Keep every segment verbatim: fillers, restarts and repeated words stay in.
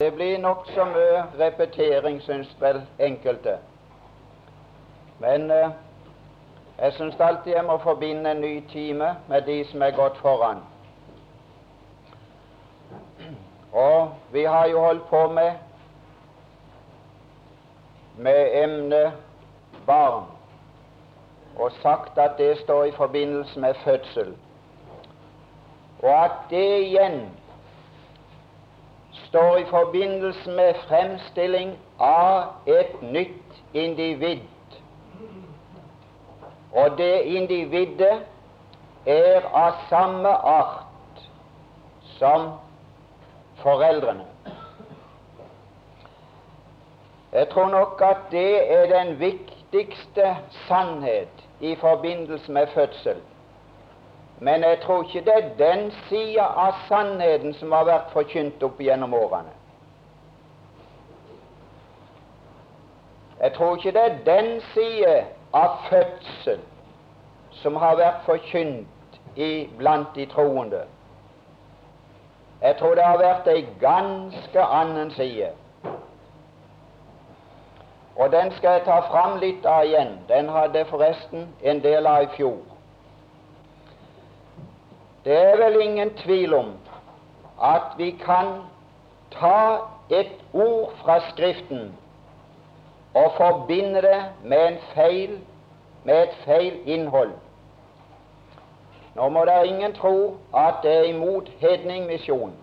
Det blir nok så mye repetering, syns vel enkelte. Men eh, jeg syns alltid jeg må forbinde en ny time med de som er gått foran. Og vi har jo holdt på med med emnet barn, og sagt at det står i forbindelse med fødsel, og at det igjen står i forbindelse med fremstilling av et nytt individ. Og det individet er av samme art som foreldrene. Jeg tror nok at det er den viktigste sannhet i forbindelse med fødsel. Men jeg tror ikke det er den siden av sannheten som har vært forkynt opp gjennom årene. Jeg tror ikke det er den siden av fødsel som har vært forkynt i blant de troende. Jeg tror det har vært en ganske annen side. Og den skal jeg ta fram litt av igjen. Den hadde jeg forresten en del av i fjor. Det er vel ingen tvil om at vi kan ta et ord fra Skriften og forbinde det med en feil, med et feil innhold. Nå må det ingen tro at det er imot hedningmisjon,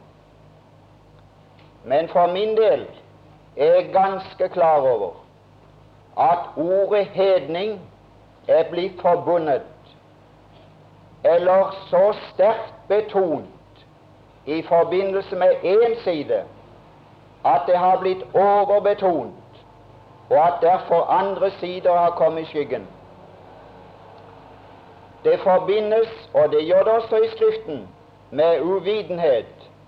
men for min del er jeg ganske klar over at ordet hedning er blitt forbundet eller så sterkt betont i forbindelse med én side at det har blitt overbetont, og at derfor andre sider har kommet i skyggen. Det forbindes, og det gjør det også i Skriften, med uvitenhet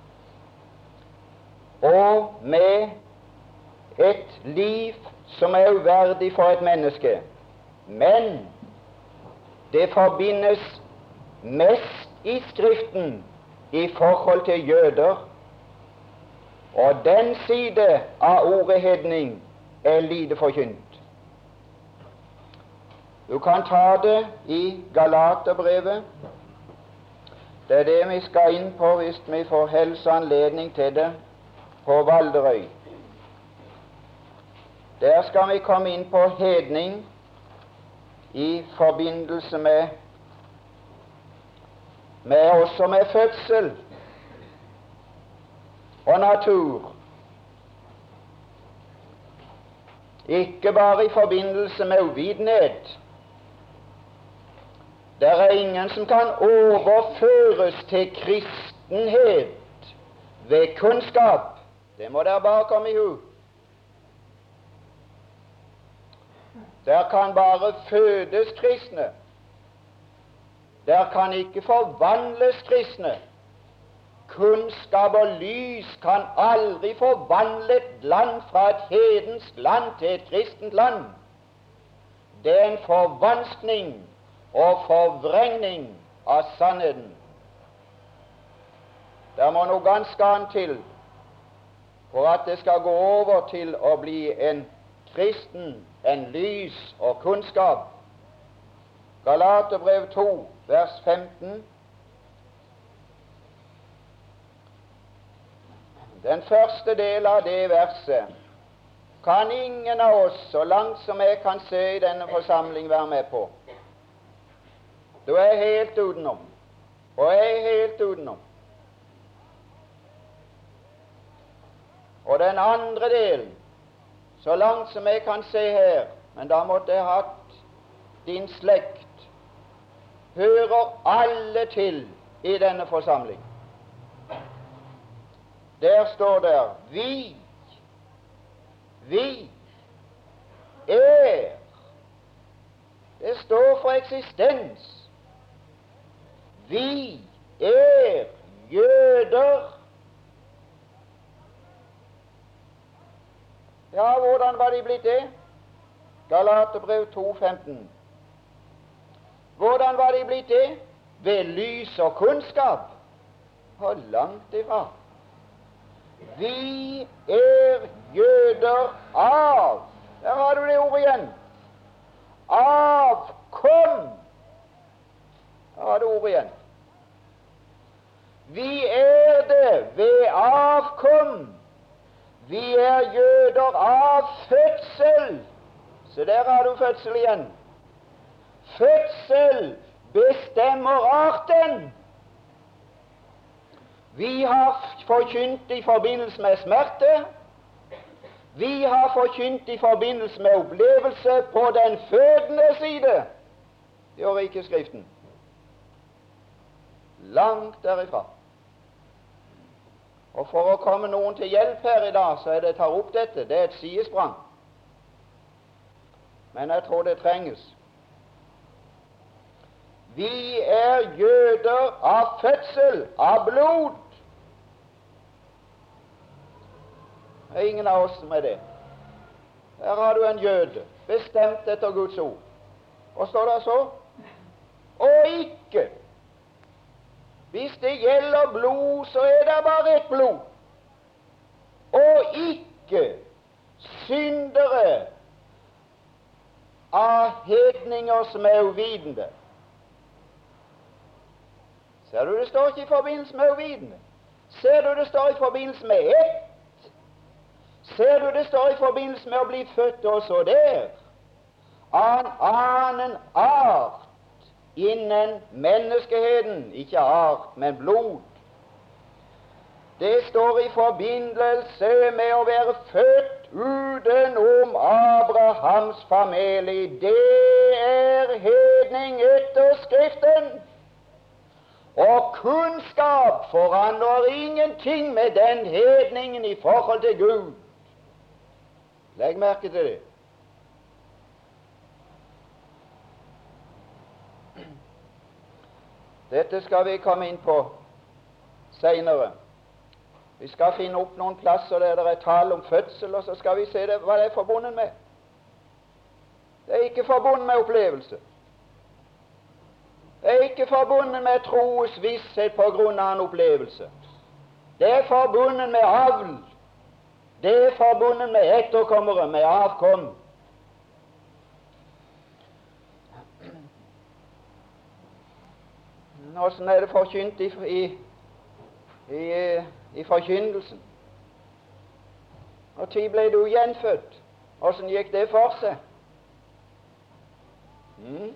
og med et liv som er uverdig for et menneske. Men det forbindes mest i Skriften i forhold til jøder, og den side av ordet hedning er lite forkynt. Du kan ta det i Galaterbrevet. Det er det vi skal inn på hvis vi får helse anledning til det på Valderøy. Der skal vi komme inn på hedning i forbindelse med med også med fødsel og natur. Ikke bare i forbindelse med uvitenhet. Det er ingen som kan overføres til kristenhet ved kunnskap. Det må dere bare komme i hu. Der kan bare fødes kristne. Der kan ikke forvandles kristne. Kunnskap og lys kan aldri forvandle et land fra et hedensk land til et kristent land. Det er en forvanskning og forvrengning av sannheten. Det må noe ganske annet til for at det skal gå over til å bli en kristen, en lys og kunnskap. Galaterbrev to, vers femten. Den første del av det verset kan ingen av oss, så langt som jeg kan se i denne forsamling, være med på. Du er helt utenom, og jeg er helt utenom. Og den andre delen, så langt som jeg kan se her, men da måtte jeg hatt din slekt, hører alle til i denne forsamling. Der står der vi, vi er. Det står for eksistens. Vi er jøder. Ja, hvordan var de blitt det? Galaterbrev to, femten. Hvordan var de blitt det? Ved lys og kunnskap. Og langt ifra. Vi er jøder av. Der har du det ordet igjen. Avkom. Der har du ordet igjen. Vi er det ved avkom. Vi er jøder av fødsel. Så der har du fødsel igjen. Fødsel bestemmer arten. Vi har forkynt i forbindelse med smerte. Vi har forkynt i forbindelse med opplevelse på den fødende side. Det gjør ikke Skriften. Langt derifra. Og for å komme noen til hjelp her i dag, så er det tar opp dette. Det er et sidesprang. Men jeg tror det trenges. Vi er jøder av fødsel, av blod. Det er ingen av oss som er det. Her har du en jøde, bestemt etter Guds ord. Hva står det så? Og ikke. Hvis det gjelder blod, så er det bare et blod. Og ikke syndere av hedninger som er uvitende. Ser du det står ikke i forbindelse med uvitende? Ser du det står i forbindelse med ett? Ser du det står i forbindelse med å bli født også der? Av en annen art innen menneskeheten, ikke art, men blod. Det står i forbindelse med å være født utenom Abrahams familie. Det er hedning etter Skriften. Og kunnskap forandrer ingenting med den hedningen i forhold til Gud. Legg merke til det. Dette skal vi komme inn på senere. Vi skal finne opp noen plasser der det er tale om fødsel, og så skal vi se det, hva det er forbundet med. Det er ikke forbundet med opplevelse. Det er ikke forbundet med troes visshet på grunn av en opplevelse. Det er forbundet med avl. Det er forbundet med etterkommere, med avkom. Hvordan er det forkynt i, i, i, i forkynnelsen? Når tid ble du gjenfødt? Hvordan gikk det for seg? Mm.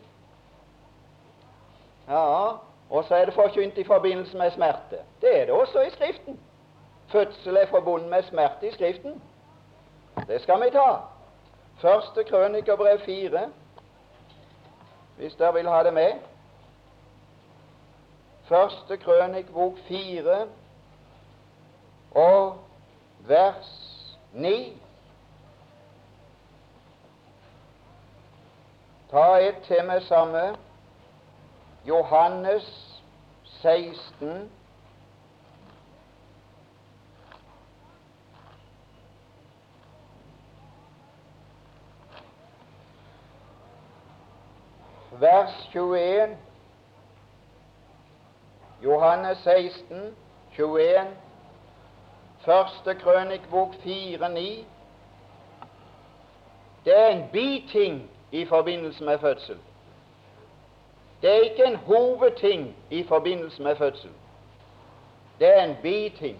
Ja, og så er det forkynt i forbindelse med smerte. Det er det også i Skriften. Fødsel er forbundet med smerte i Skriften. Det skal vi ta. Første Krønikerbrev fire, hvis dere vil ha det med. Første Krønikebok fire og vers ni. Ta et til med samme. Johannes seksten, vers tjueen. Johannes seksten, tjueen. Første Krønikebok fire, ni. Det er en biting i forbindelse med fødsel. Det er ikke en hovedting i forbindelse med fødsel. Det er en biting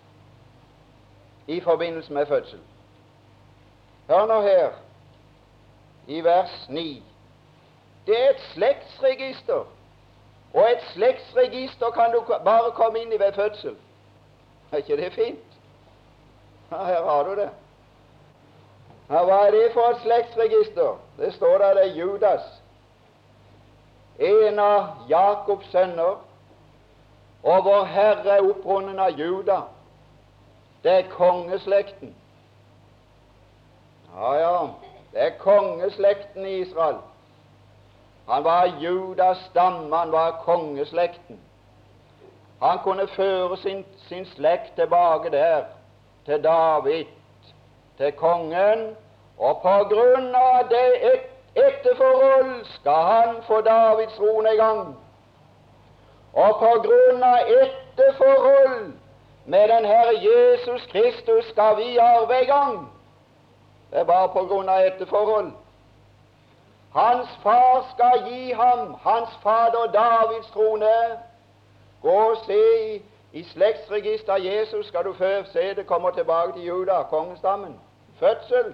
i forbindelse med fødsel. Hør nå her, i vers ni. Det er et slektsregister, og et slektsregister kan du bare komme inn i ved fødsel. Er ikke det fint? Ja, her har du det. Ja, hva er det for et slektsregister? Det står der det er Judas, en av Jakobs sønner, og vår Herre er opprunnen av Juda. Det er kongeslekten. Ja, ja, det er kongeslekten i Israel. Han var Judas stamme, han var kongeslekten. Han kunne føre sin, sin slekt tilbake der, til David, til kongen, og på grunn av det et etterforhold skal han få Davids trone i gang. Og på grunn av etterforhold Med den Herre Jesus Kristus skal vi arve i gang. Det er bare på grunn av etterforhold. Hans far skal gi ham hans fader Davids trone. Gå og se i, i slektsregisteret av Jesus, skal du før se det kommer tilbake til Juda, kongestammen. Fødsel.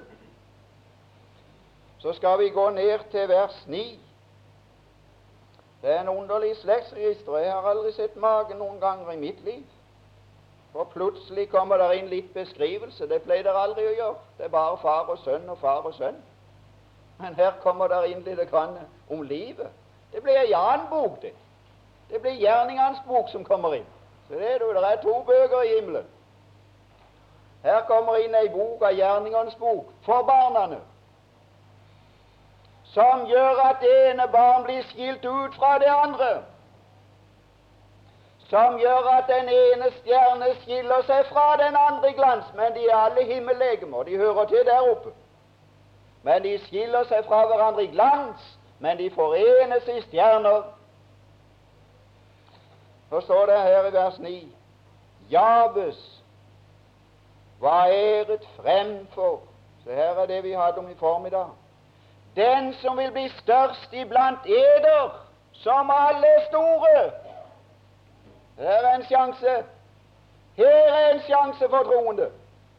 Så skal vi gå ned til vers ni. Det er en underlig slektsregister. Jeg har aldri sett magen noen ganger i mitt liv. For plutselig kommer der inn litt beskrivelse. Det pleier dere aldri å gjøre. Det er bare far og sønn og far og sønn. Men her kommer der inn litt grann om livet. Det blir en annen bok, det. Det blir gjerningenes bok som kommer inn. Så det er, det er to bøker i himmelen. Her kommer inn en bok av gjerningenes bok for barnene, som gjør at det ene barn blir skilt ut fra det andre, som gjør at den ene stjerne skiller seg fra den andre glans, men de er alle himmellegemer, de hører til der oppe. Men de skiller seg fra hverandre i glans, men de forenes i stjerner. Så står det her i vers ni: Jabes var æret fremfor. Så her er det vi hadde om i formiddag. Den som vil bli størst iblant eder, som alle er store. Her er en sjanse. Her er en sjanse for troende.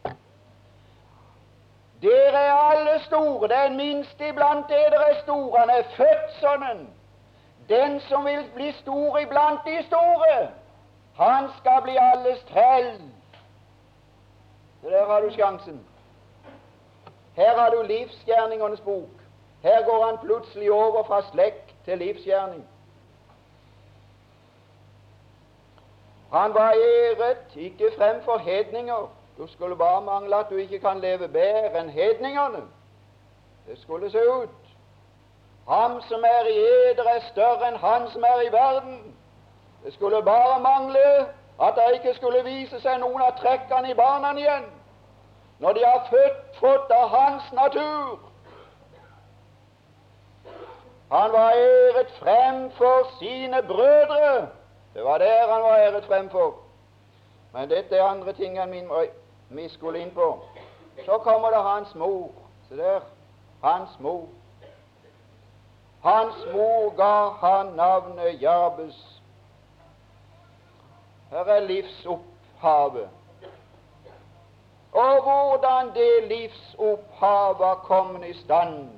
Dere er alle store. Den minste iblant dere er store. Han er født sønnen. Den som vil bli stor iblant de store, han skal bli alles trell. Så der har du sjansen. Her har du livsgjerningenes bok. Her går han plutselig over fra slekt til livsgjerning. Han var æret, ikke fremfor hedninger. Du skulle bare mangle at du ikke kan leve bedre enn hedningene. Det skulle se ut. Ham som er i eder, er større enn han som er i verden. Det skulle bare mangle at det ikke skulle vise seg noen av trekkene i barna igjen, når de har født, fått av hans natur. Han var æret fremfor sine brødre. Det var der han var æret fremfor. Men dette er andre ting enn min, vi skulle inn på. Så kommer det hans mor. Se der, hans mor. Hans mor ga han navnet Jabes. Her er livsopphavet. Og hvordan det livsopphav var kommet i stand.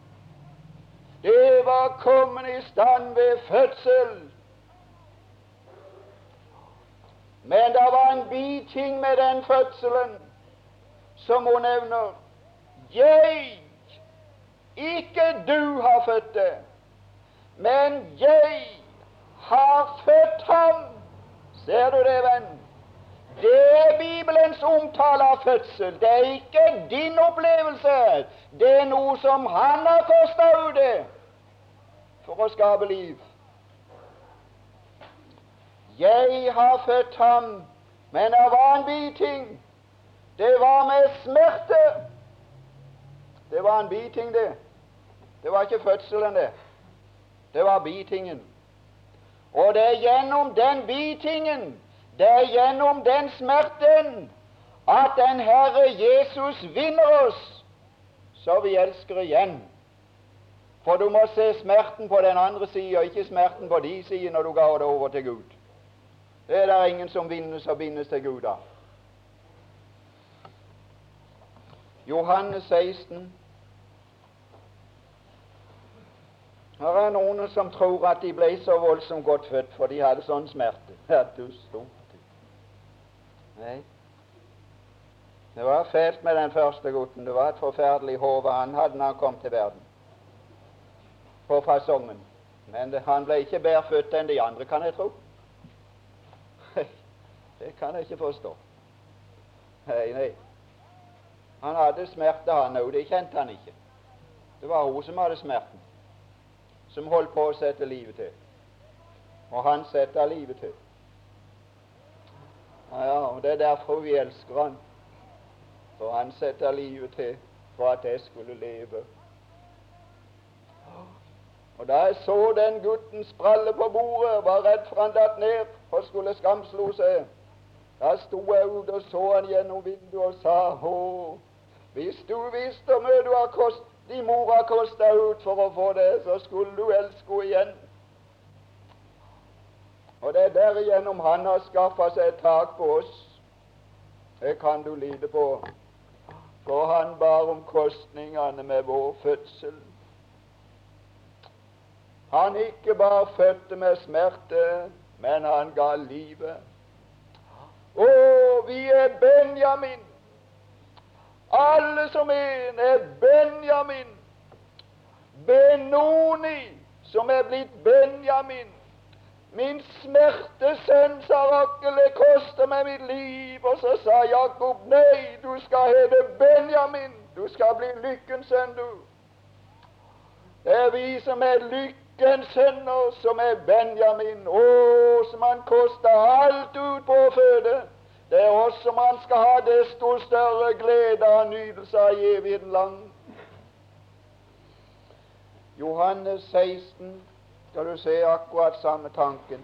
Det var kommet i stand ved fødsel. Men det var en biting med den fødselen som hun nevner. Jeg, ikke du har født det, men jeg har født ham. Ser du det, venn? Det er Bibelens omtale av fødsel. Det er ikke din opplevelse. Det er noe som han har kostet ut det for å skape liv. Jeg har født ham, men det var en biting. Det var med smerte. Det var en biting, det. Det var ikke fødselen, det. Det var bitingen. Og det er gjennom den bitingen, det er gjennom den smerten, at den Herre Jesus vinner oss, så vi elsker igjen. For du må se smerten på den andre siden, og ikke smerten på de siden når du ga det over til Gud. Det er der ingen som vinnes og bindes til Gud da. Johannes seksten. Her er noen som tror at de ble så voldsomt godt født, for de hadde sånn smerte. Ja, du stort. Nei. Det var fælt med den første gutten. Det var et forferdelig hode han hadde når han kom til verden. På fasongen. Men det, han ble ikke bedre født enn de andre, kan jeg tro. Det kan jeg ikke forstå. Nei, nei. Han hadde smerte, han òg. Det kjente han ikke. Det var hun som hadde smerten, som holdt på å sette livet til. Og han setter livet til. Ja, ja, og det er derfor vi elsker han. For han setter livet til for at jeg skulle leve. Og da jeg så den gutten spralle på bordet, var redd for han datt ned og skulle skamslo seg, Da sto jeg ute og så han gjennom vinduet og sa, å, hvis du visste hvor mye du har kost, de mor har kostet ut for å få det, så skulle du elske henne igjen. Og det er derigjennom han har skaffet seg et tak på oss. Det kan du lide på. For han bar omkostningene med vår fødsel. Han ikke bare fødte med smerte, men han ga livet. Å, vi er Benjamin. Alle som en er Benjamin. Benoni, som er blitt Benjamin. Min smertesønn, sa Rakel, det koster meg mitt liv. Og så sa Jakob, nei, du skal hete Benjamin. Du skal bli lykkens sønn, du. Det er vi som er lykkens sønner, som er Benjamin. Å, som han koster alt ut på å føde. Det er oss som han skal ha desto større glede og nytelse av i evigheten lang. Johannes seksten, skal du se akkurat samme tanken.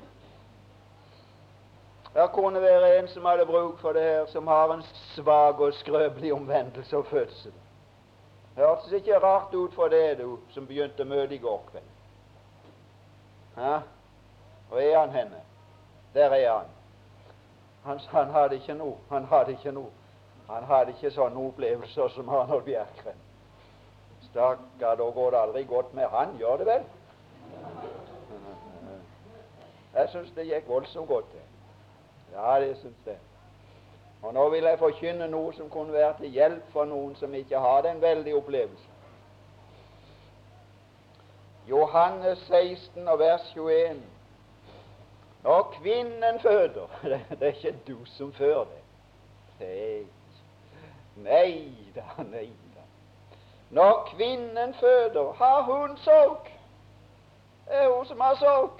Der kunne være en som hadde bruk for det her, som har en svag og skrøpelig omvendelse og fødsel. Det hørtes ikke rart ut for det, du, som begynte møtet i går kveld. Ja? Hvor er han henne? Der er han. Han, han hadde ikke noe, han hadde ikke noe. Han hadde ikke sånne opplevelser som Arnold Bjerkreim. Stakkar, da går det aldri godt med han, gjør det vel? Jeg synes det gikk voldsomt godt det. Ja, det synes jeg. Og nå vil jeg forkynne noe som kunne være til hjelp for noen som ikke har den veldige opplevelse. Johannes seksten og vers tjueen. Når kvinnen føder, det er ikke du som føder det. Det er ikke. Nei da, nei da. Når kvinnen føder, har hun sorg. Det er hun som har sorg.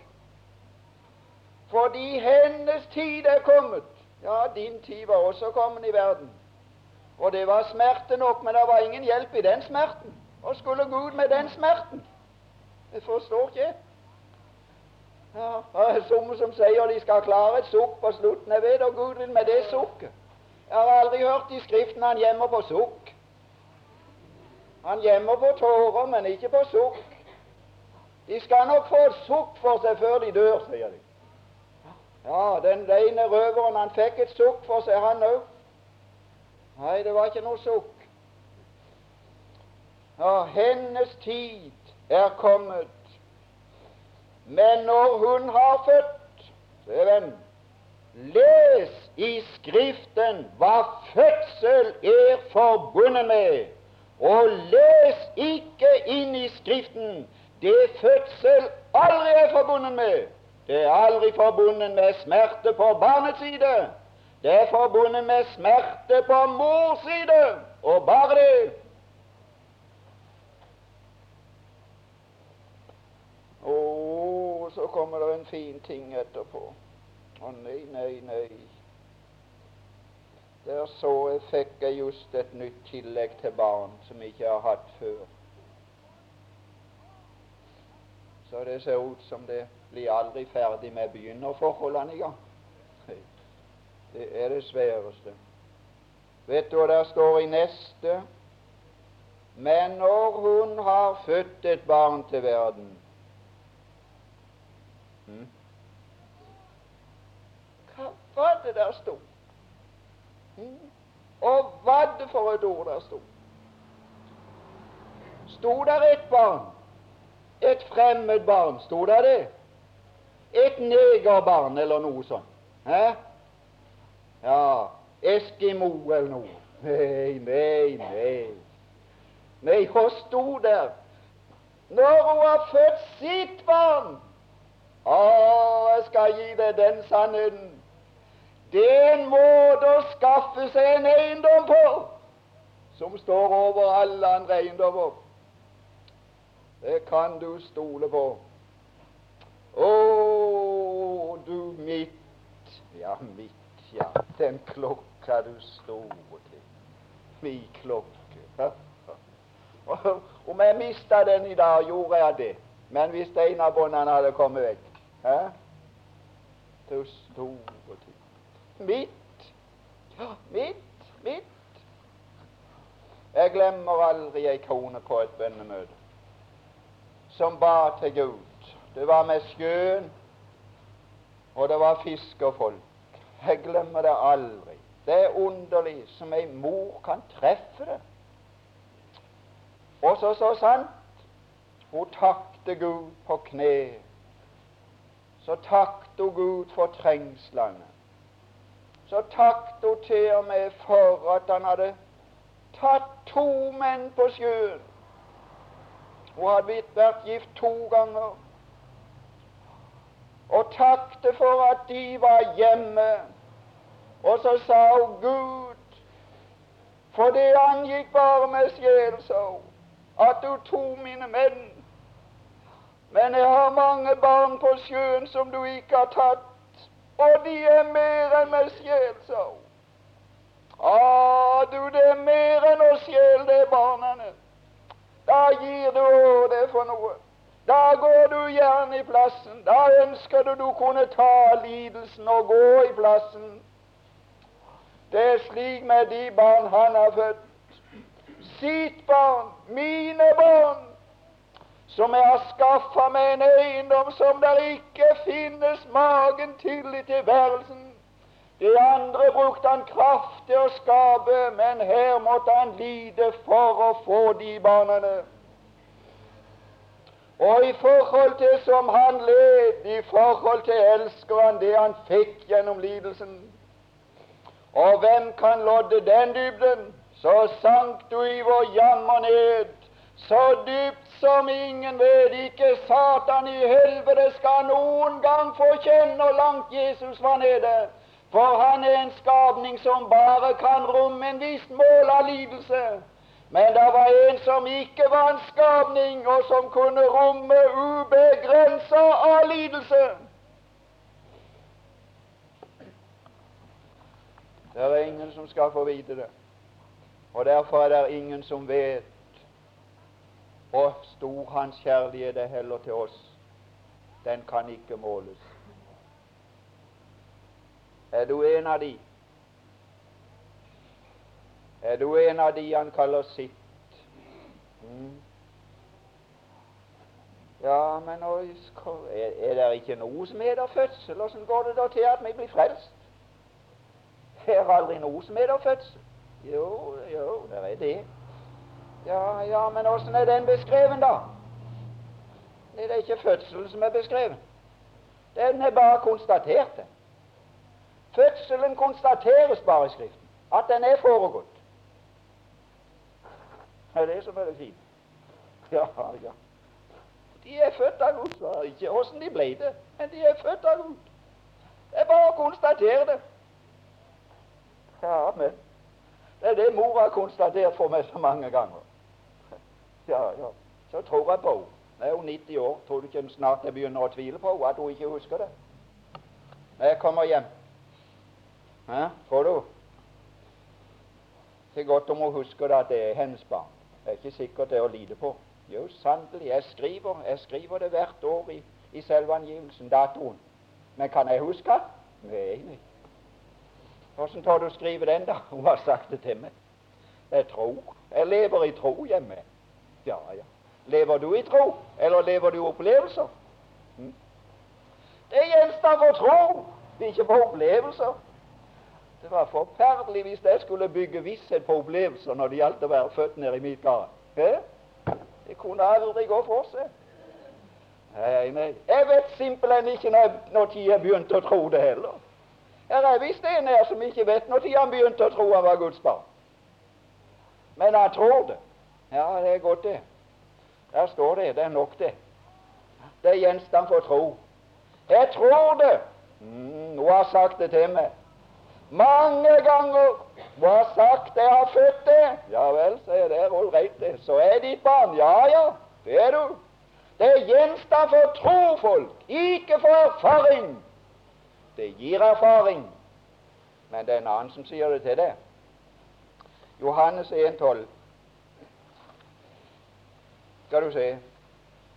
Fordi hennes tid er kommet. Ja, din tid var også kommet i verden. Og det var smerte nok, men det var ingen hjelp i den smerten. Og skulle Gud med den smerten? Jeg forstår ikke. Ja, det er somme som sier de skal klare et sukk på slutten. Jeg vet, og Gud vil med det sukket. Jeg har aldri hørt i Skriften han gjemmer på sukk. Han gjemmer på tårer, men ikke på sukk. De skal nok få et sukk for seg før de dør, sier de. Ja, den ene røveren, han fikk et sukk for seg, han òg. Nei, det var ikke noe sukk. Ja, hennes tid er kommet. Men når hun har født, se venn, les i Skriften hva fødsel er forbundet med, og les ikke inn i Skriften det fødsel aldri er forbundet med. Det er aldri forbundet med smerte på barnets side. Det er forbundet med smerte på mors side, og bare det. Å, så kommer det en fin ting etterpå. Å nei, nei, nei. Der så jeg fikk jeg just et nytt tillegg til barn som jeg ikke har hatt før. Så det ser ut som det blir aldri ferdig med begynnerforholdene i gang. Det er det sværeste. Vet du hva der står i neste? Men når hun har født et barn til verden, hmm? Hva var det der stod? Hmm? Og hva var det for et ord der stod? Stod der et barn? Et fremmed barn, stod der det? Et negerbarn eller noe sånt? Hæ? Ja, Eskimo eller noe? Nei, nei, nei. Nei, hva stod der? Når hun har født sitt barn. Å, jeg skal gi deg den sannheten. Det er en måte å skaffe seg en eiendom på, som står over alle andre eiendommer. Det kan du stole på. Å, du mitt, ja, mitt, ja, den klokka du stod til. Mi klokke. Om jeg mistet den i dag, gjorde jeg det. Men hvis en av båndene hadde kommet vekk, hæ? Du stod til. Mitt, Midt, midt. Jeg glemmer aldri ei kone på et bønnemøte som ba til Gud. Det var med sjøen, og det var fiskerfolk. Jeg glemmer det aldri. Det er underlig som ei mor kan treffe det. Og så så sant hun takte Gud på kne, så takte hun Gud for trengslene. Så takte hun til og med for at han hadde tatt to menn på sjøen. Hun hadde vært gift to ganger. Og takte for at de var hjemme. Og så sa hun, Gud, for det angikk bare med sjel, sa hun, at du tok mine menn. Men jeg har mange barn på sjøen som du ikke har tatt, og de er mer enn med sjel, sa hun. Ah, du, det er mer enn å sjel, det er barnene. Da gir du det for noe. Da går du gjerne i plassen. Da ønsker du du kunne ta lidelsen og gå i plassen. Det er slik med de barn han har født. Sitt barn, mine barn, som jeg har skaffet meg en eiendom som der ikke finnes magen til i tilværelsen. Det andre brukte han kraft til å skape, men her måtte han lide for å få de barnene. Og i forhold til som han led, i forhold til elsker han det han fikk gjennom lidelsen. Og hvem kan lodde den dybden? Så sank du i vår jammer ned, så dypt som ingen vet, ikke Satan i helvete skal noen gang få kjenne hvor langt Jesus var nede. For han er en skapning som bare kan romme en viss mål av lidelse. Men det var en som ikke var en skapning, og som kunne romme ubegrenset av lidelse. Det er ingen som skal få vite det. Og derfor er det ingen som vet hvor stor hans kjærlighet er heller til oss. Den kan ikke måles. Er du en av de? Er du en av de han kaller sitt? Mm. Ja, men er, er det ikke noe som heter fødsel? Hvordan går det da til at vi blir frelst? Det er aldri noe som heter fødsel. Jo, jo, det er det. Ja, ja, men hvordan er den beskreven da? Det er ikke fødselen som er beskreven. Den er bare konstatert. Det. Fødselen konstateres bare i Skriften, at den er foregått. Det er det som er det fine. Ja, ja. De er født av Gud, så ikke hvordan de ble det, men de er født av Gud. Det er bare å konstatere det. Ja, men det er det mor har konstatert for meg så mange ganger. Ja, ja. Så tror jeg på henne. Nå er hun nitti år. Tror du ikke snart jeg begynner å tvile på henne, at hun ikke husker det? Når jeg kommer hjem. Hæ? Tror du? Det er godt om hun husker det at det er hennes barn. Det er ikke sikkert det er å lide på. Jo, sannelig. Jeg skriver, jeg skriver det hvert år i, i selvangivelsen, datoen. Men kan jeg huske det? Nei, nei. Hvordan tar du skrive den da? Hun har sagt det til meg. Jeg tror. Jeg lever i tro hjemme. Ja, ja. Lever du i tro, eller lever du i opplevelser? Hm? Det er gjenstand for tro, ikke for opplevelser. Det var forferdelig hvis jeg skulle bygge visshet på opplevelser når det gjaldt å være født nede i mitt gare. Det kunne aldri gå for seg. Nei, nei. Jeg vet simpelthen ikke når, når jeg begynte å tro det heller. Her er visst en her som ikke vet når han begynte å tro han var Guds barn. Men han tror det. Ja, det er godt det. Der står det, det er nok det. Det er gjenstand for tro. Jeg tror det. Mm, hun har sagt det til meg. Mange ganger. Hun har sagt jeg har født det. Ja vel, sier det, all right det. Så er ditt barn. Ja, ja, det er du. Det er gjenstand for tro, folk. Ikke for erfaring. Det gir erfaring, men det er en annen som sier det til det. Johannes en tolv. Skal du se.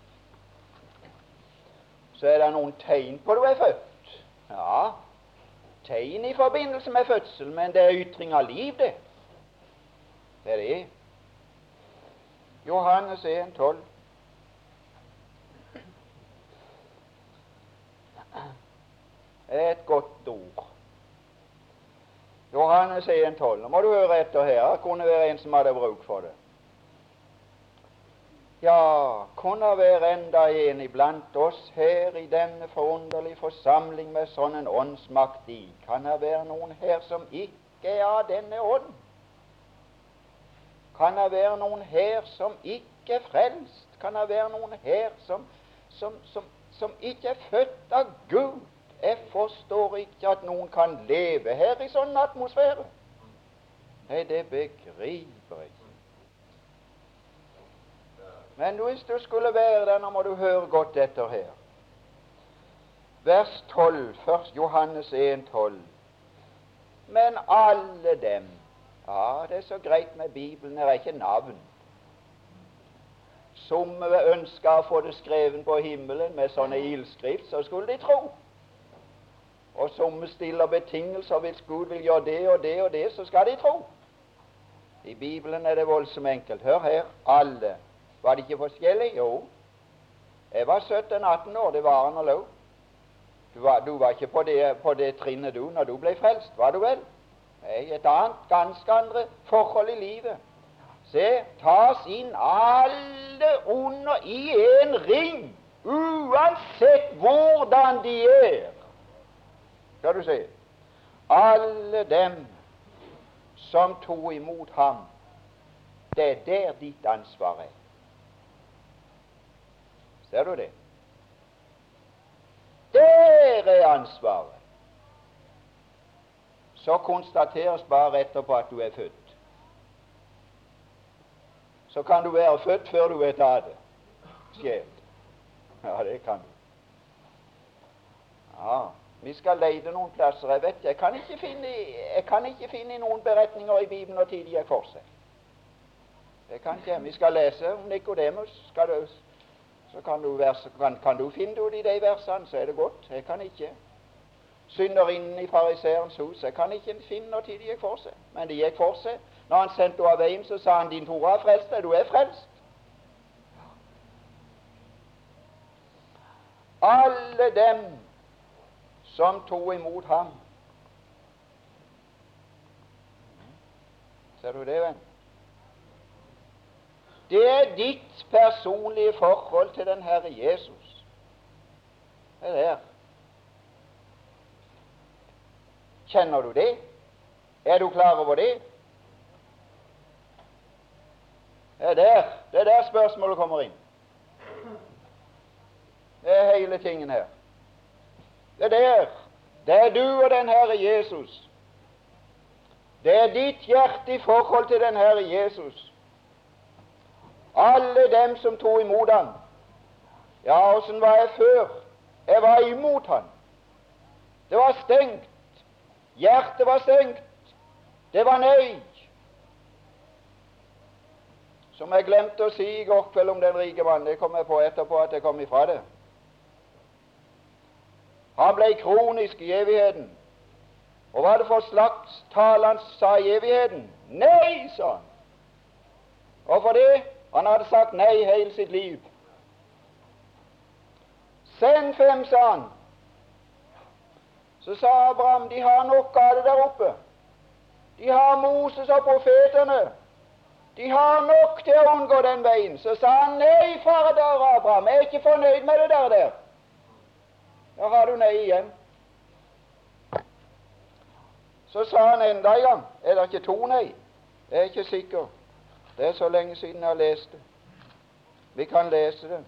Så er det noen tegn på du er født. Ja, tegn i forbindelse med fødsel, men det er ytring av liv, det. Det er det. Johannes en tolv. Det er et godt ord. Johannes en tolv. Nå må du høre etter her. Det kunne være en som hadde bruk for det. Ja, kunne være enda en iblant oss her i denne forunderlige forsamling med sånn en åndsmakt i. Kan det være noen her som ikke er av denne ånd? Kan det være noen her som ikke er frelst? Kan det være noen her som, som, som, som ikke er født av Gud? Jeg forstår ikke at noen kan leve her i sånn atmosfære. Nei, det begriper jeg ikke. Men hvis du skulle være der, nå må du høre godt etter her. Vers tolv, først Johannes en tolv. Men alle dem, ja, det er så greit med Bibelen, det er ikke navn. Som ønsker å få det skrevet på himmelen med sånne ildskrift, så skulle de tro. Og som stiller betingelser, hvis Gud vil gjøre det og det og det, så skal de tro. I Bibelen er det voldsomt enkelt. Hør her, alle. Var det ikke forskjellig? Jo. Jeg var sytten atten år, det var han og lov. Du var, du var ikke på det, på det trinnet du, når du ble frelst, var du vel? Nei, et annet, ganske andre forhold i livet. Se, tas inn alle under i en ring, uansett hvordan de er. Skal du se, alle dem som tog imot ham, det er der ditt ansvar er. Ser du det? Der er ansvaret. Så konstateres bare etterpå at du er født. Så kan du være født før du vet av det. Skjevt. Ja, det kan du. Ja, vi skal leide noen plasser. Jeg vet, jeg kan ikke finne, jeg kan ikke finne noen beretninger i Bibelen når tid de er for seg. Det kan ikke. Vi skal lese om Nikodemus. Skal du, så kan du, vers, kan, kan du finne det ut i de versene, så er det godt. Jeg kan ikke. Synderinnen i fariseerens hus, jeg kan ikke finne når tid de gikk for seg. Men de gikk for seg. Når han sendte henne av veien, så sa han, din Tora er frelst, du er frelst. Alle dem som tog imot ham. Ser du det, venn? Det er ditt personlige forhold til den Herre Jesus. Det er der. Kjenner du det? Er du klar over det? Det er der, det er der spørsmålet kommer inn. Det er hele tingen her. Det er der. Det er du og den Herre Jesus. Det er ditt hjerte i forhold til den Herre Jesus. Alle dem som tog imot ham. Ja, åssen var jeg før? Jeg var imot ham. Det var stengt. Hjertet var stengt. Det var nei. Som jeg glemte å si i går kveld om den rike mann, det kom jeg på etterpå at jeg kom ifra det. Han ble kronisk i evigheten. Og hva er det for slags tale han sa i evigheten? Nei, sa han. Hvorfor det? Han hadde sagt nei hele sitt liv. Send fem, sa han. Så sa Abraham, de har nok av det der oppe. De har Moses og profetene. De har nok til å unngå den veien. Så sa han, nei, fader Abraham, jeg er ikke fornøyd med det der der. Da har du nei igjen. Så sa han enda en gang, er det ikke to nei? Jeg er ikke sikker. Det er så lenge siden jeg har lest det. Vi kan lese det.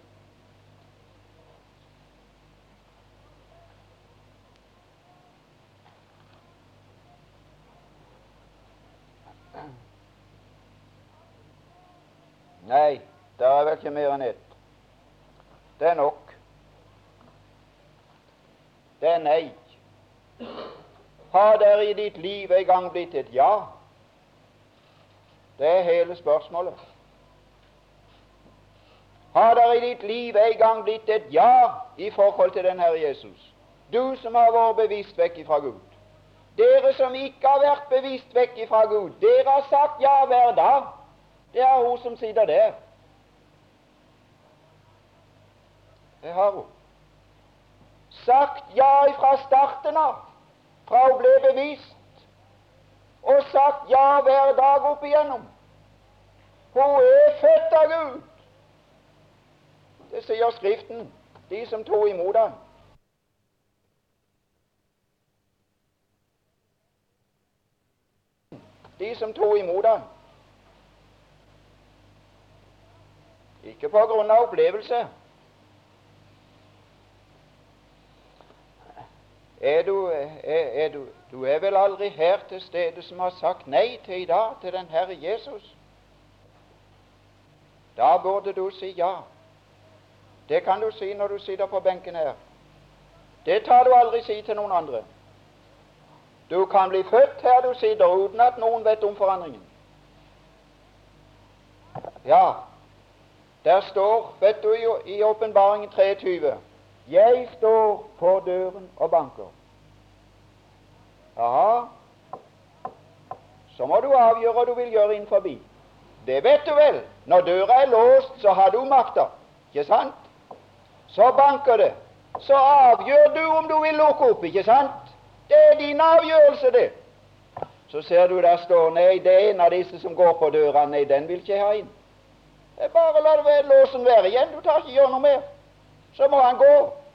Nei, det er vel ikke mer enn ett. Det er nok. Det er nei. Har dere i ditt liv en gang blitt et ja? Det er hele spørsmålet. Har dere i ditt liv en gang blitt et ja i forhold til den Herre Jesus? Du som har vært bevisst vekk fra Gud. Dere som ikke har vært bevisst vekk ifra Gud, dere har sagt ja hver dag. Det er hun som sitter der. Det har hun. Sagt ja fra starten av, fra hun ble bevist, og sagt ja hver dag opp igjennom. Hun er født av Gud. Det sier Skriften, de som tog imot ham. De som tog imot ham. Ikke på grunn av opplevelse. Er du, er, er du, du er vel aldri her til stede som har sagt nei til i dag, til den Herre Jesus? Da burde du si ja. Det kan du si når du sitter på benken her. Det tar du aldri si til noen andre. Du kan bli født her du sitter, uten at noen vet om forandringen. Ja, der står, vet du, i Åpenbaringen treogtyve, jeg står på døren og banker. Ja, så må du avgjøre hva du vil gjøre inn forbi. Det vet du vel. Når døra er låst, så har du makta, ikke sant? Så banker det. Så avgjør du om du vil lukke opp, ikke sant? Det er din avgjørelse, det. Så ser du der står, nei, det er en av disse som går på døra, nei, den vil ikke jeg ha inn. Det er bare la det være, låsen være igjen, du tar ikke gjøre noe mer. Så må han gå.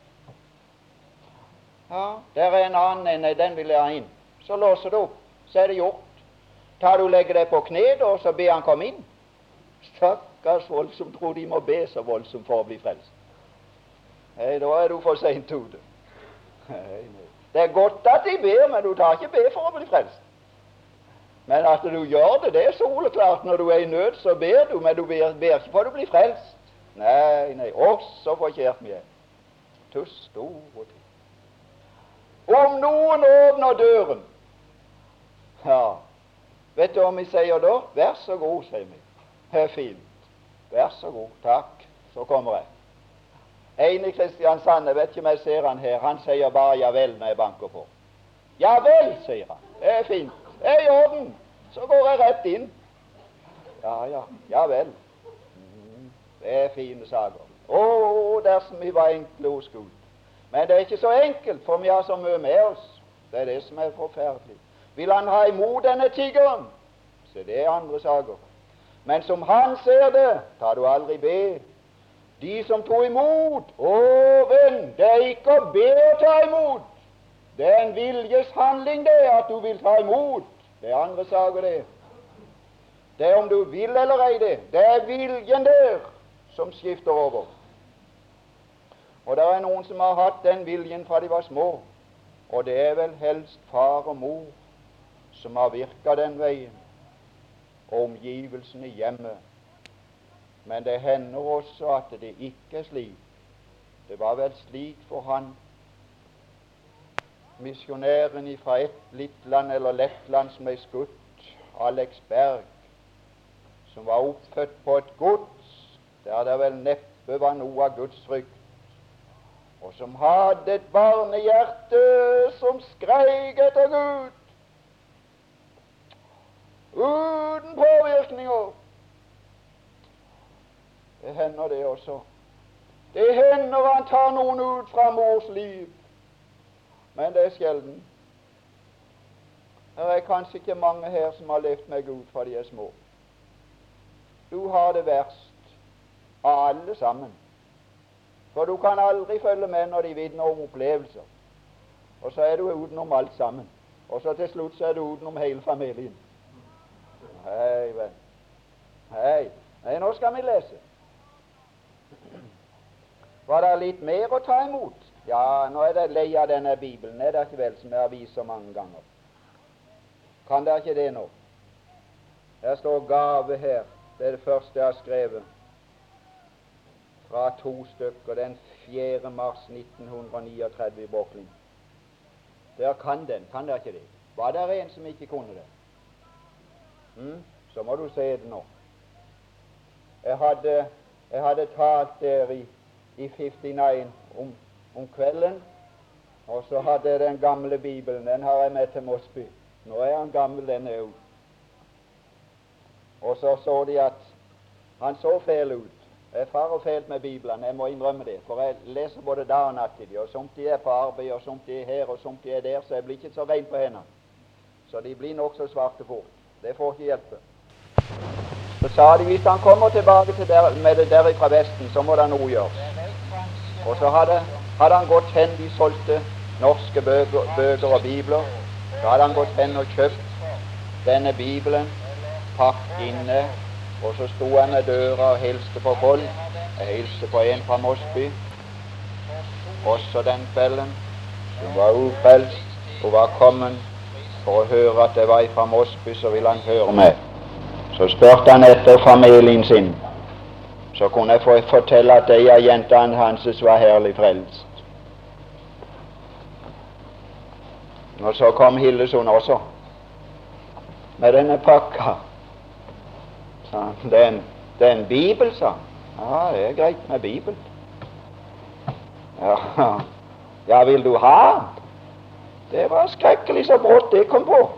Ja, der er en annen, nei, den vil jeg ha inn. Så låser du opp, så er det gjort. Tar du legger deg på kne, og så ber han komme inn. Stakkars folk som tror de må be så voldsomt for å bli frelst. Nei, da er du for sent ute. Nei, nei. Det er godt at de ber, men du tar ikke be for å bli frelst. Men at du gjør det, det er soleklart. Når du er i nød, så ber du, men du ber, ber ikke for å bli frelst. Nei, nei, også forkjert vi er. Til store ting. Om noen åpner døren, ja, vet du hva vi sier da? Vær så god, sier vi. Det er fint. Vær så god, takk. Så kommer jeg. En i Kristiansand, jeg vet ikke om jeg ser han her, han sier bare ja vel når jeg banker på. Ja vel, sier han. Det er fint. Det er i orden. Så går jeg rett inn. Ja, ja, ja vel. Mm, det er fine saker. Å, dersom vi var enkle hos Gud. Men det er ikke så enkelt, for vi har så mye med oss. Det er det som er forferdelig. Vil han ha imot denne tiggeren, så det er andre saker. Men som han ser det, tar du aldri be. De som tog imot, å venn, det er ikke å be å ta imot. Det er en viljeshandling det, at du vil ta imot. Det er andre saker det. Det er om du vil eller ei det. Det er viljen der som skifter over. Og det er noen som har hatt den viljen fra de var små, og det er vel helst far og mor som har virket den veien, og omgivelsene hjemme. Men det hender også at det ikke er slik. Det var vel slik for han, misjonæren fra et Littland eller Lettland som er skutt, Alex Berg, som var oppfødt på et gods, der det vel neppe var noe av Guds frykt, og som hadde et barnehjerte som skreik etter Gud, uten påvirkninger. Det hender det også. Det hender han tar noen ut fra mors liv, men det er sjelden. Det er kanskje ikke mange her som har levd med Gud fra de er små. Du har det verst av alle sammen, for du kan aldri følge med når de vitner om opplevelser, og så er du utenom alt sammen, og så til slutt så er du utenom hele familien. Hei, venn. Hei. Nei, nå skal vi lese. Var det litt mer å ta imot? Ja, nå er det lei av denne Bibelen, er det ikke vel, som jeg har vist så mange ganger. Kan det ikke det nå? Der står gave her. Det er det første jeg har skrevet. Fra to stykker, den fjerde mars nitten trettini i Brooklyn. Der kan den, kan det ikke det? Var det en som ikke kunne det? Mm, så må du se det nå. Jeg hadde, jeg hadde talt der i, i femtini om, om kvelden, Og så hadde jeg den gamle Bibelen, den har jeg med til Mosby. Nå er han gammel, den er jo. Og så så de at han så fæl ut. Jeg farer fælt med Bibelen, jeg må innrømme det, for jeg leser både dag og natt i de, og somt de er på arbeid, og somt de er her, og somt de er der, så jeg blir ikke så ren på hendene. Så de blir nok så svarte fort. Det får ikke hjelpe. Så sa de, hvis han kommer tilbake til der, med det der fra Vesten, så må det noe gjøres. Og så hadde, hadde han gått hen, de solgte norske bøker, bøker og bibler, så hadde han gått hen og kjøpt denne Bibelen, pakket inne, og så sto han ved døra og hilste på folk. Jeg hilste på en fra Mosby, også den kvelden. Hun var ufrelst, hun var kommet for å høre at det var fra Mosby, så ville han høre meg. Så spurte han etter familien sin, så kunne jeg få fortelle at de av jentene hans var herlig frelst. Og så kom Hillesund også, med denne pakka. Det er, en, det er en bibel, sa han. Ja, det er greit med bibel. Ja, ja, vil du ha? Det var skrekkelig så brått det kom på.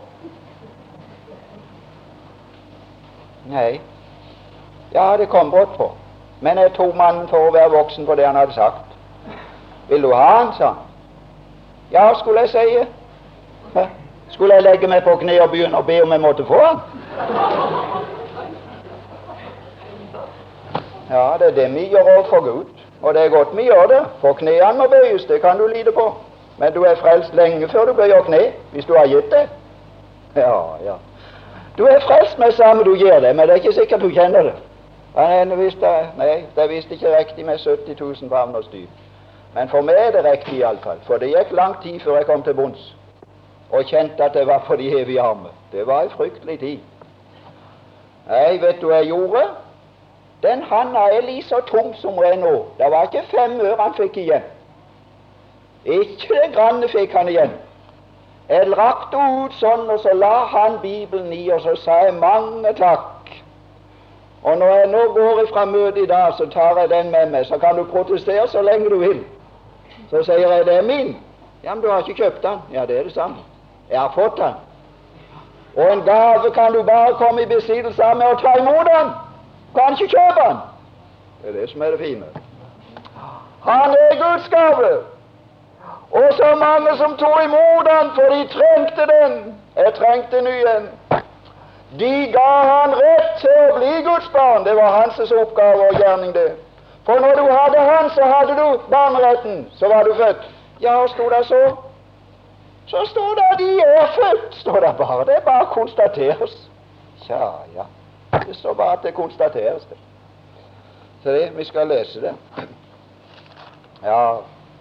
Nei, ja, det kom brått på. Men jeg tok mannen for å være voksen på det han hadde sagt. Vil du ha han, sa han. Ja, skulle jeg si. Hæ? Skulle jeg legge meg på kne og begynne å be om jeg måtte få han? Ja, det er det vi gjør overfor Gud, og det er godt vi gjør det, for knærne må bøyes, det kan du lide på. Men du er frelst lenge før du bøyer kne, hvis du har gitt det. Ja, ja. Du er frelst med samme du gjør det, men det er ikke sikkert du kjenner det. Nei, det er visst ikke riktig med sytti tusen favners dyp. Men for meg er det riktig i alle fall, for det gikk lang tid før jeg kom til bunns, og kjente at det var for de evige arme. Det var en fryktelig tid. Nei, vet du hva jeg gjorde? Den handa er like så tom som hun er nå. Det var ikke fem øre han fikk igjen. Ikke det granne fikk han igjen. Jeg rakte ut sånn, og så la han Bibelen i, og så sa jeg mange takk. Og når jeg nå går ifra møtet i dag, så tar jeg den med meg. Så kan du protestere så lenge du vil. Så sier jeg, det er min. Ja, men du har ikke kjøpt den. Ja, det er det samme. Jeg har fått den. Og en gave kan du bare komme i besittelse av med å ta imot den. Kan ikke kjøpe den. Det er det som er det fine. Han er Guds gave. Og så mange som tog imot den, for de trengte den. Jeg trengte ny en. De ga han rett til å bli Guds barn. Det var hans oppgave og gjerning, det. For når du hadde han, så hadde du barneretten. Så var du født. Ja, stod det så? Så stod det de er født, stod det bare. Det bare konstateres. Tja, ja. Det står bare at det konstateres det. Så det, vi skal lese det. Ja,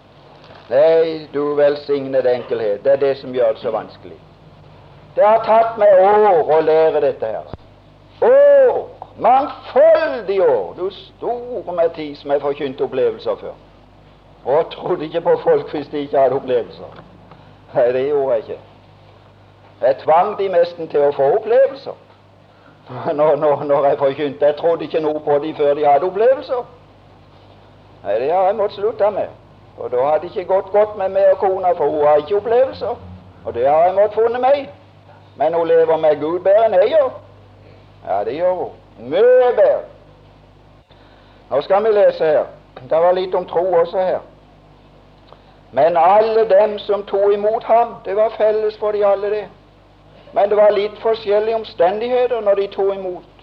nei, du velsignede enkelhet. Det er det som gjør det så vanskelig. Det har tatt meg år å lære dette her. År, mangfoldige år. Du store med tid som jeg forkynte opplevelser før. Og trodde ikke på folk hvis de ikke hadde opplevelser. Nei, det gjorde jeg ikke. Jeg tvang de nesten til å få opplevelser. Når, når, når jeg forkynte, jeg trodde ikke noe på de før de hadde opplevelser. Nei, det har jeg måttet slutte med. Og da hadde det ikke gått godt med meg og kona, for hun har ikke opplevelser. Og det har jeg måttet funnet meg. Men hun lever med Gud bedre enn jeg gjør. Ja, det gjør hun. Mye bedre. Nå skal vi lese her. Det var litt om tro også her. Men alle dem som tog imot ham, det var felles for de alle det. Men det var litt forskjellige omstendigheter når de tog imot.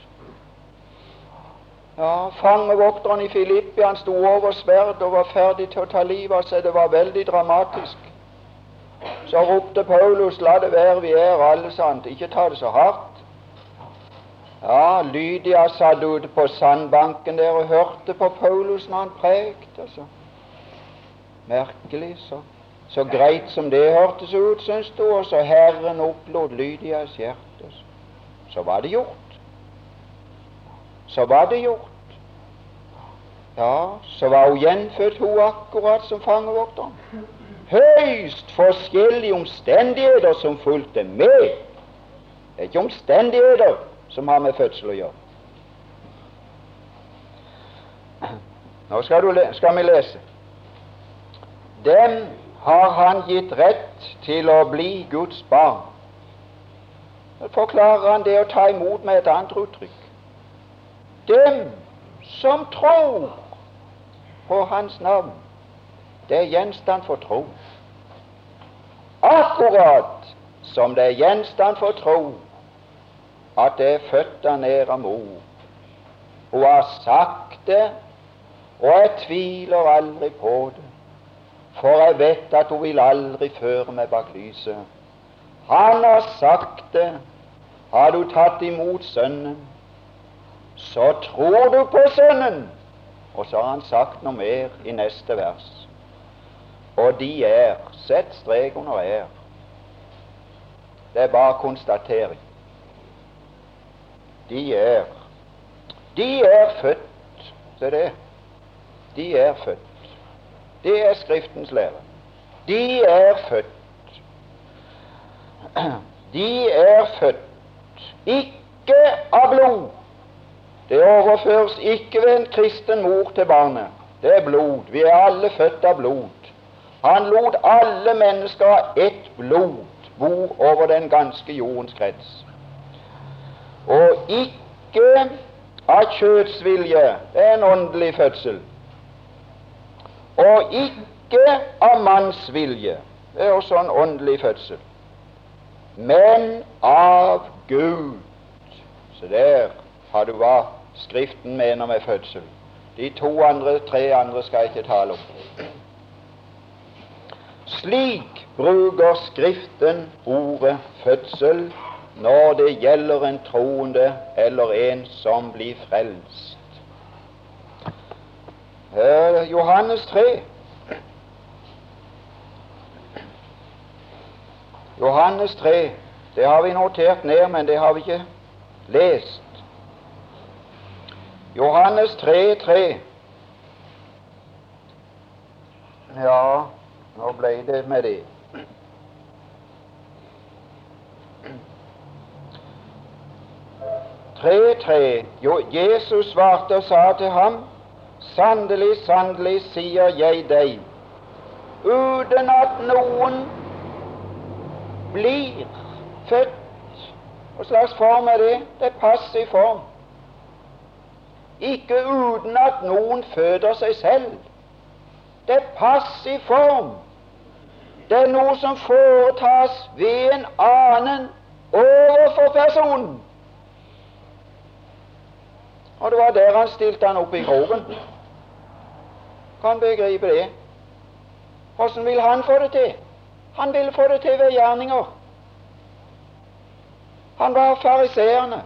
Ja, fangevokteren i Filippi, han sto over sverd og var ferdig til å ta livet av seg. Det var veldig dramatisk. Så ropte Paulus, la det være vi er alle sant, ikke ta det så hardt. Ja, Lydia satt ute på sandbanken der og hørte på Paulus når han prekte. Altså. Merkelig, så. Så greit som det hørtes ut, synes du, og så Herren opplot Lydias hjerte. Så var det gjort. Så var det gjort. Ja, så var hun gjenfødt, hun akkurat som fangevokteren. Høyst forskjellige omstendigheter som fulgte med. Det er ikke omstendigheter som har med fødsel å gjøre. Nå skal, du, skal vi lese. Dem har han gitt rett til å bli Guds barn. Så forklarer han det å ta imot med et annet uttrykk. Dem som tror på hans navn, det er gjenstand for tro. Akkurat som det er gjenstand for tro at det er født av nær av mor. Hun har sagt det, og jeg tviler aldri på det, for jeg vet at hun vil aldri føre meg bak lyset. Han har sagt det. Har du tatt imot Sønnen, så tror du på Sønnen. Og så har han sagt noe mer i neste vers. Og de er, sett strek under er. Det er bare konstatering. De er, de er født. Se det. De er født. Det er Skriftens lære. De er født. De er født. Ikke av blod. Det overføres ikke ved en kristen mor til barnet. Det er blod. Vi er alle født av blod. Han lot alle mennesker av ett blod bo over den ganske jordens krets. Og ikke av kjøtsvilje. Det er en åndelig fødsel. Og ikke av mannsvilje. Det er også en åndelig fødsel. Men av Gud. Så der har du hva Skriften mener med fødsel. De to andre, tre andre skal jeg ikke tale om. Slik bruker Skriften ordet fødsel når det gjelder en troende eller en som blir frelst. Eh, Johannes tre. Johannes tre, det har vi notert ned, men det har vi ikke lest. Johannes tre, tre. Ja, nå ble det med det. tre, tre. Jo, Jesus svarte og sa til ham, sannelig, sannelig, sier jeg deg, uten at noen blir født. Hva slags form er det? Det er passiv form. Ikke uten at noen føder seg selv. Det er passiv form. Det er noe som foretas ved en annen overfor personen. Og det var der han stilte han opp i kroken. Kan begripe det. Hvordan vil han få det til? Han ville få det til ved gjerninger. Han var fariseerne.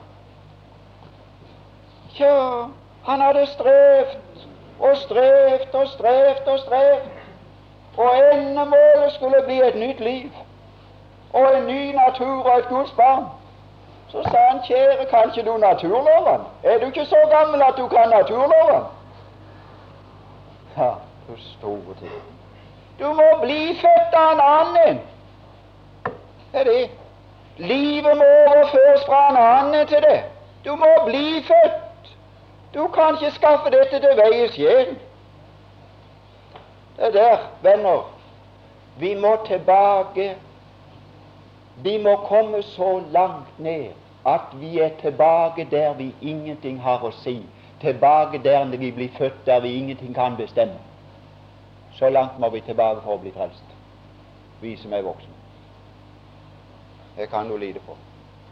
Tja, han hadde strevt og strevt og strevt og strevt, og endemålet skulle bli et nytt liv og en ny natur og et Guds barn. Så sa han, kjære, kan ikke du naturloven? Er du ikke så gammel at du kan naturloven? Ja, du store ting. Du må bli født av en annen. Det er det. Livet må overføres fra en annen til det. Du må bli født. Du kan ikke skaffe dette til veie sjel. Det er der, venner. Vi må tilbake. Vi må komme så langt ned at vi er tilbake der vi ingenting har å si. Tilbake der vi blir født, der vi ingenting kan bestemme. Så langt må vi tilbake for å bli frelst, vi som er voksne. Det kan du lide på.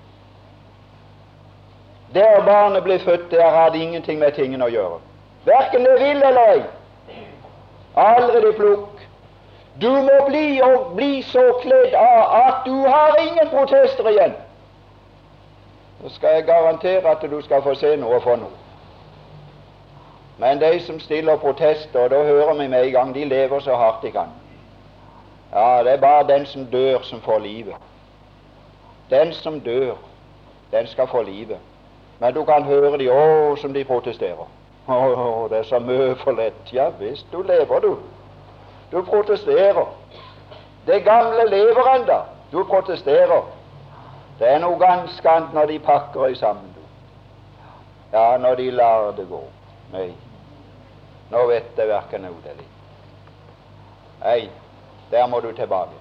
Der barnet ble født, der hadde ingenting med tingene å gjøre. Hverken det vil eller ei. Allerede plukk. Du må bli og bli så kledd av at du har ingen protester igjen. Så skal jeg garantere at du skal få se noe for noe. Men de som stiller protester, og da hører vi med en gang, de lever så hardt de kan. Ja, det er bare den som dør som får livet. Den som dør, den skal få livet. Men du kan høre de, å, som de protesterer. Å, det er så mye for lett. Ja visst, du lever du. Du protesterer. Det gamle lever enda. Du protesterer. Det er noe ganske annet når de pakker i sammen. Du. Ja, når de lar det gå. Nei. Nå vet jeg hverken noe det litt. Nei. Der må du tilbake.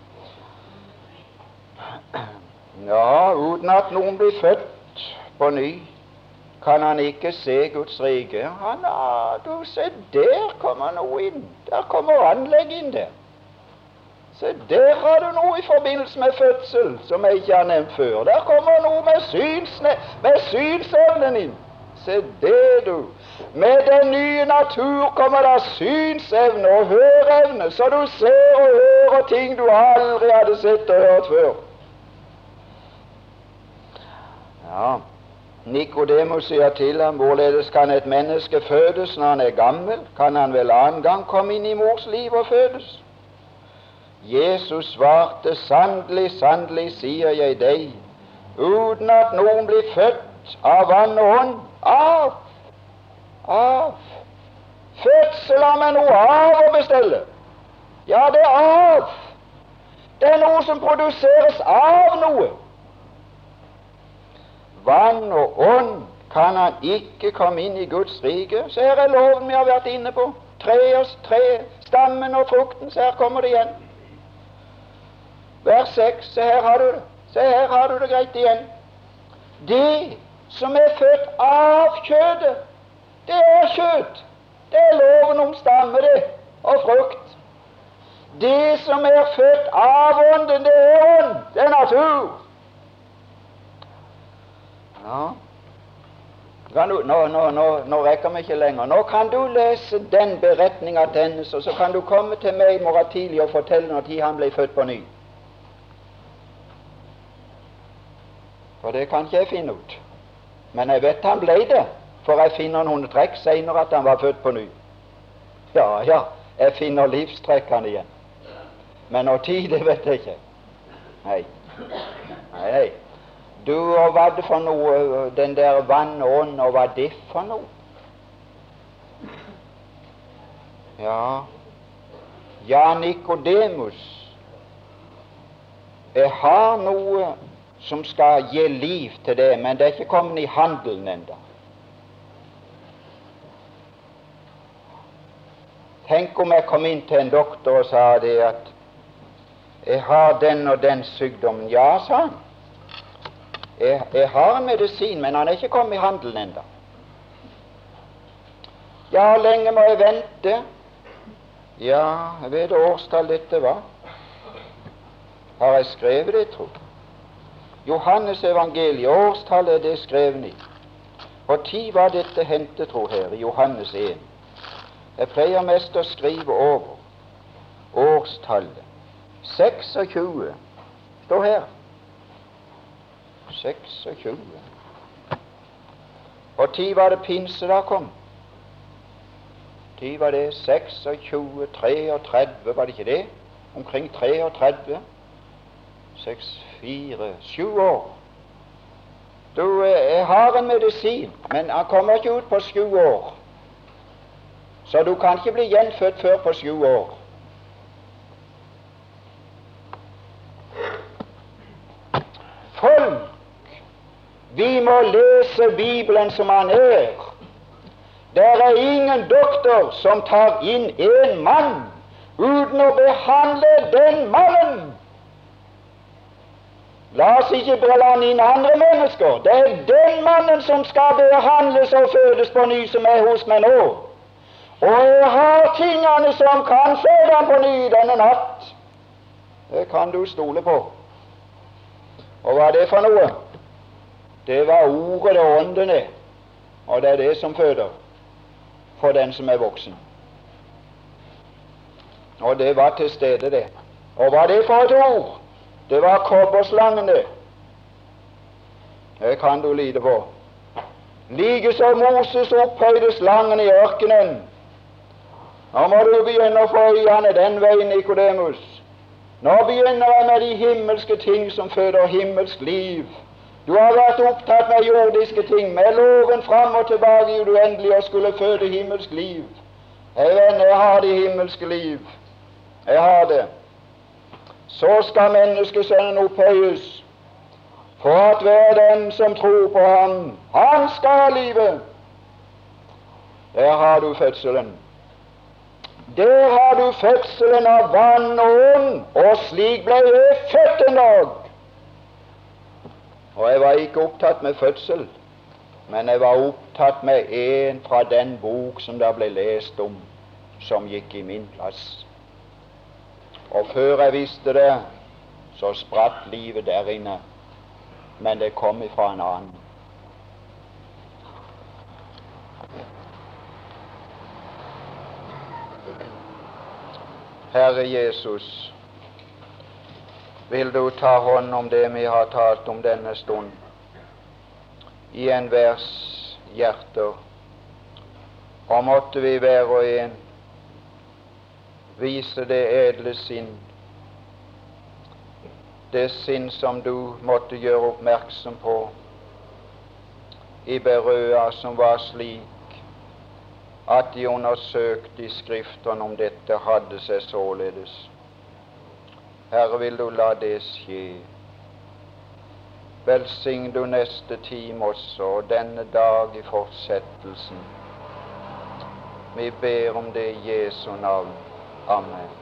Ja, uten at noen blir født på ny, kan han ikke se Guds rike. Han, ah, du ser, der kommer noe inn. Der kommer anlegg inn der. Se, der har du noe i forbindelse med fødsel som jeg ikke har nevnt før. Der kommer noe med, synsne, med synsevnen inn. Se det, du. Med den nye natur kommer det synsevne og høreevne, så du ser og hører ting du aldri hadde sett og hørt før. Ja, Nikodemus sier til ham, hvorledes kan et menneske fødes når han er gammel? Kan han vel annen gang komme inn i mors liv og fødes? Jesus svarte, sannelig, sannelig, sier jeg deg, uten at noen blir født av vann og ånd, av, av. Fødsel har med noe av å bestille. Ja, det er av. Det er noe som produseres av noe. Vann og ånd kan han ikke komme inn i Guds rike. Så her er loven vi har vært inne på. Tre og tre, stammen og frukten, så her kommer det igjen. Vers seks, se her har du det. Se her har du det greit igjen. Det som er født av kjødet, det er kjøtt. Det er loven om stamme, det, og frukt. Det som er født av ånden, det er ånd, det er natur. Ja. Du, nå, nå, nå, nå rekker vi ikke lenger. Nå kan du lese den beretning av dennes, og så kan du komme til meg i morgen tidlig og fortelle når tid han ble født på ny. For det kan ikke jeg finne ut. Men jeg vet han ble det, for jeg finner noen trekk senere at han var født på ny. Ja, ja, jeg finner livstrekkene igjen. Men når tid, det vet jeg ikke. Nei, nei, nei. Du, og hva er det for noe, den der vann og ånd, og hva er det for noe? Ja, ja, Nikodemus, jeg har noe som skal gi liv til det, men det er ikke kommet i handelen enda. Tenk om jeg kom inn til en doktor og sa det at jeg har den og den sykdommen. Ja, sa han. Jeg, jeg har en medisin, men han er ikke kommet i handelen enda. Ja, hvor lenge må jeg vente? Ja, jeg vet årstall dette var. Har jeg skrevet det, tro? Johannes evangeliet, årstallet er det skrevet i. Og tid var dette hentet, tro her, i Johannes en. Jeg pleier mest å skrive over årstallet. seksogtjue står her. seksogtjue. Og tid var det pinse da kom. Tid var det seksogtjue, treogtredve, var det ikke det? Omkring treogtredve. Seks, fire, sju år. Du, jeg har en medisin, men han kommer ikke ut på sju år. Så du kan ikke bli gjenfødt før på sju år. Folk, vi må lese Bibelen som han er. Det er ingen doktor som tar inn en mann uten å behandle den mannen. La oss ikke blande inn andre mennesker. Det er den mannen som skal behandles og fødes på ny, som er hos meg nå. Og jeg har tingene som kan føde ham på ny denne natt. Det kan du stole på. Og hva er det for noe? Det var ordet og åndene, og det er det som føder for den som er voksen. Og det var til stede, det. Og hva er det for et ord? Det var kobberslangen, det. Det kan du lide på. Like som Moses opphøyde slangen i ørkenen. Nå må du begynne å få øynene den veien, Nikodemus. Nå begynner jeg med de himmelske ting som føder himmelsk liv. Du har vært opptatt med jordiske ting, med loven fram og tilbake i det uendelige og skulle føde himmelsk liv. Jeg venner, jeg har det himmelske liv. Jeg har det. Så skal menneskesønnen opphøyes, for at hver den som tror på ham, han skal ha livet. Der har du fødselen. Der har du fødselen av vann og ånd, og slik ble jeg født en dag. Og jeg var ikke opptatt med fødsel, men jeg var opptatt med en fra den bok som da ble lest om, som gikk i min plass. Og før jeg visste det, så spratt livet der inne, men det kom ifra en annen. Herre Jesus, vil du ta hånd om det vi har talt om denne stund, i enhvers hjerter, og måtte vi hver og en vise det edle sinn, det sinn som du måtte gjøre oppmerksom på i Berøa, som var slik at de undersøkte i Skriftene om dette hadde seg således. Herre, vil du la det skje. Velsign du neste time også, og denne dag i fortsettelsen. Vi ber om det i Jesu navn. Amen.